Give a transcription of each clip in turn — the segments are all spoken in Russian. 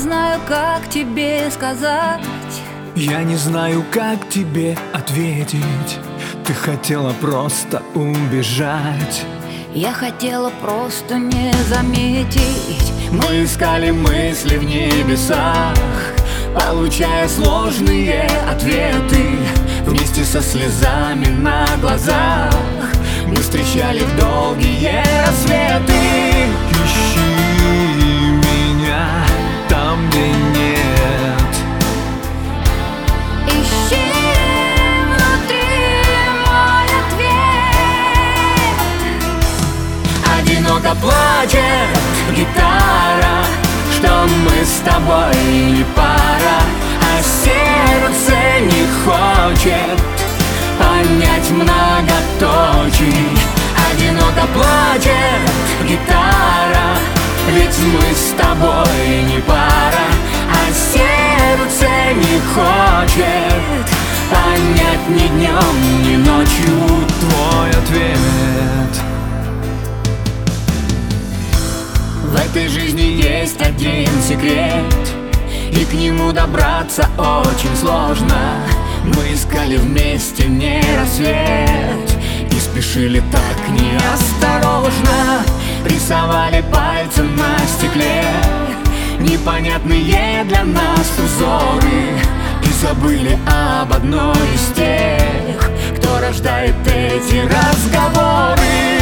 знаю, как тебе сказать. Я не знаю, как тебе ответить. Ты хотела просто убежать. Я хотела просто не заметить. Мы искали мысли в небесах, получая сложные ответы. Вместе со слезами на глазах мы встречали долгие рассветы. Ищи меня там, где нет. Ищи внутри мой ответ. Одиноко плачет гитара, что мы с тобой не пара, а сердце не хочет понять многоточий. Одиноко плачет гитара, ведь мы с тобой не пара, а сердце не хочет понять ни днем, ни ночью твой ответ. В этой жизни есть один секрет, и к нему добраться очень сложно. Мы искали вместе не рассвет и спешили так неосторожно. Рисовали пальцем на стекле непонятные для нас узоры и забыли об одной из тех, кто рождает эти разговоры.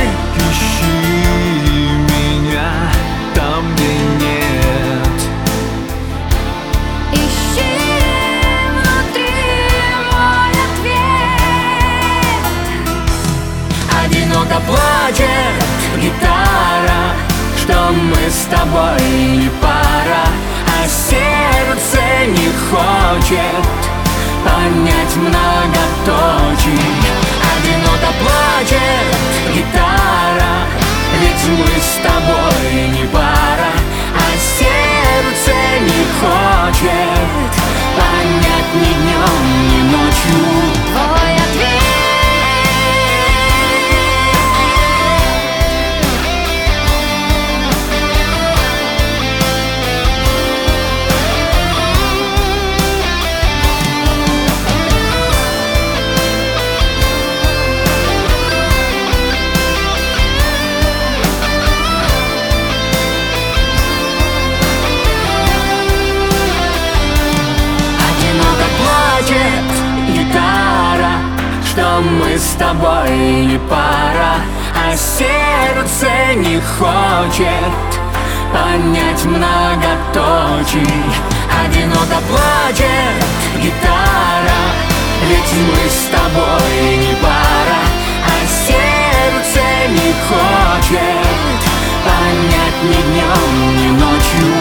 Ищи меня там, где нет. Ищи внутри мой ответ. Одиноко плачет гитара, что мы с тобой не пара, а сердце не хочет понять многоточий. Одиноко плачет гитара, ведь мы с тобой не пара, а сердце не хочет понять ни днем, ни ночью Твой ответ. гитара, что мы с тобой не пара, а сердце не хочет понять многоточий. Одиноко плачет гитара, ведь мы с тобой не пара, а сердце не хочет понять ни днем, ни ночью